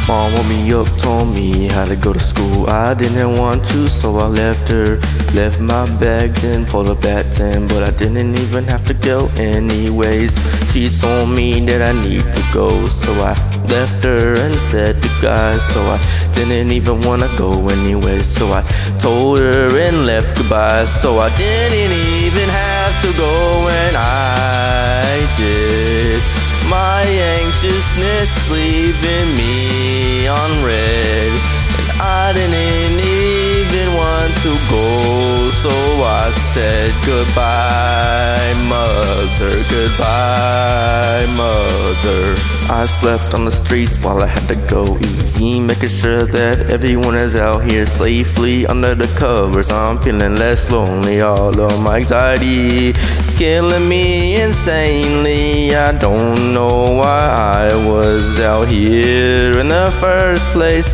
Mom woke me up, told me how to go to school. I didn't want to, so I left her. Left my bags and pulled up at 10, but I didn't even have to go anyways. She told me that I need to go, so I left her and said goodbye. So I didn't even wanna go anyway, so I told her and left goodbye. So I didn't even have to go when I did. My anxiousness leaving me on red, and I didn't even want to go, so I said goodbye, mother, goodbye, mother. I slept on the streets while I had to go easy, making sure that everyone is out here safely under the covers. I'm feeling less lonely, all of my anxiety is killing me insanely. I don't know why I was out here in the first place,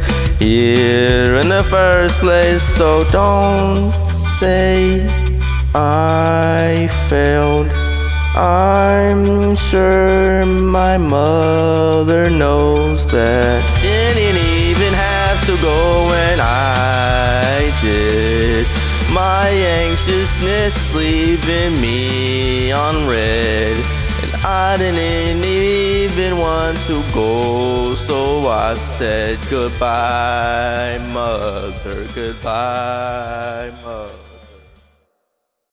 so don't say I failed. I'm sure my mother knows that. Didn't even have to go when I did. My anxiousness leaving me on red, and I didn't even want to go, so I said goodbye, mother, goodbye.